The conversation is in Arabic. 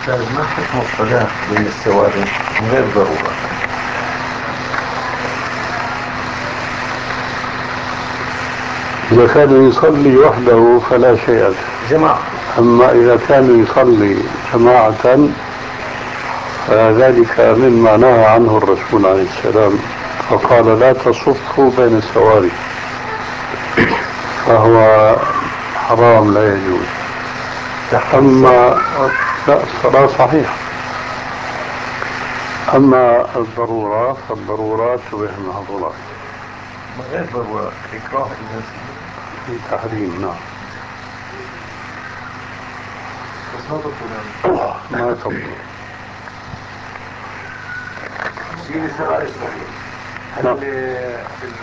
طيب ما حكم الصلاة بين السواري من غير ضرورة؟ إذا كان يصلي وحده فلا شيء له. جماعة. أما إذا كان يصلي جماعة فذلك مما نهى عنه الرسول عليه السلام، فقال لا تصفوا بين السواري، فهو حرام لا يجوز. أما لا، الصلاة صحيحة. أما الضرورات فالضرورات تبيح المحظورات. من غير ضرورة إكراه الناس في تحريم، نعم. بس ما تطلب ما تبطل. سيدي سؤال صغير. هل